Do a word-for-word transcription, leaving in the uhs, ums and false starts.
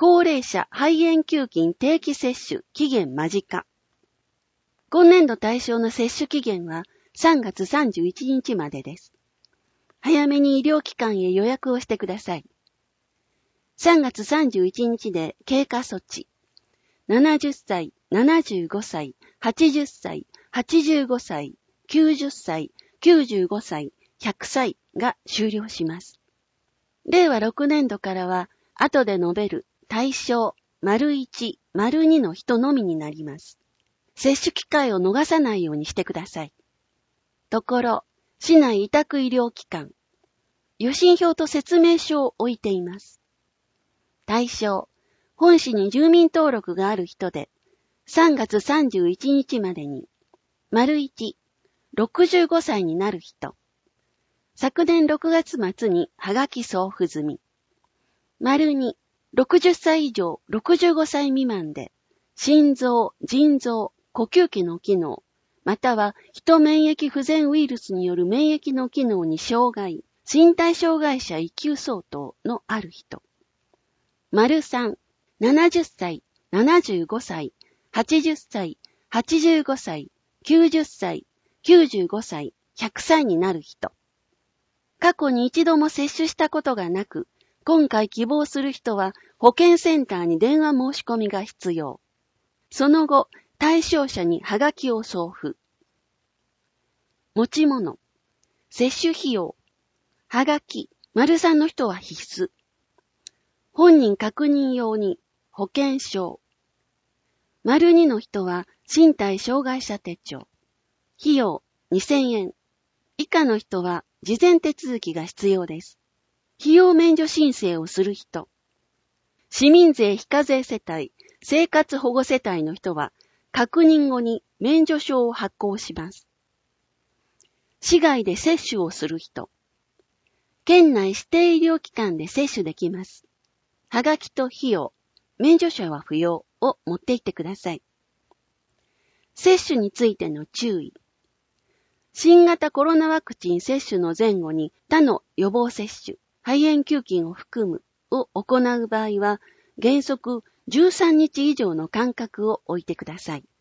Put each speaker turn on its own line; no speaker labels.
高齢者肺炎球菌定期接種期限間近。今年度対象の接種期限はさんがつさんじゅういちにちまでです。早めに医療機関へ予約をしてください。さんがつさんじゅういちにちで経過措置。ななじゅっさい、ななじゅうごさい、はちじゅっさい、はちじゅうごさい、きゅうじゅっさい、きゅうじゅうごさい、ひゃくさいが終了します。れいわろくねんどからは、後で述べる対象丸いち、丸にの人のみになります。接種機会を逃さないようにしてください。ところ、市内委託医療機関、予診票と説明書を置いています。対象、本市に住民登録がある人で、さんがつさんじゅういちにちまでに、丸いち、ろくじゅうごさいになる人、昨年ろくがつまつにはがき送付済み、丸に、ろくじゅっさい以上ろくじゅうごさい未満で、心臓、腎臓、呼吸器の機能、または人免疫不全ウイルスによる免疫の機能に障害、身体障害者いっ級相当のある人。丸さん、ななじゅっさい、ななじゅうごさい、はちじゅっさい、はちじゅうごさい、きゅうじゅっさい、きゅうじゅうごさい、ひゃくさいになる人。過去に一度も接種したことがなく、今回希望する人は保健センターに電話申し込みが必要。その後、対象者にハガキを送付。持ち物、接種費用、ハガキ、丸さんの人は必須。本人確認用に保険証。丸にの人は身体障害者手帳。費用にせんえん。以下の人は事前手続きが必要です。費用免除申請をする人。市民税非課税世帯、生活保護世帯の人は確認後に免除証を発行します。市外で接種をする人。県内指定医療機関で接種できます。はがきと費用、免除証は不要を持って行ってください。接種についての注意。新型コロナワクチン接種の前後に他の予防接種、肺炎球菌を含むを行う場合は、原則じゅうさんにち以上の間隔を置いてください。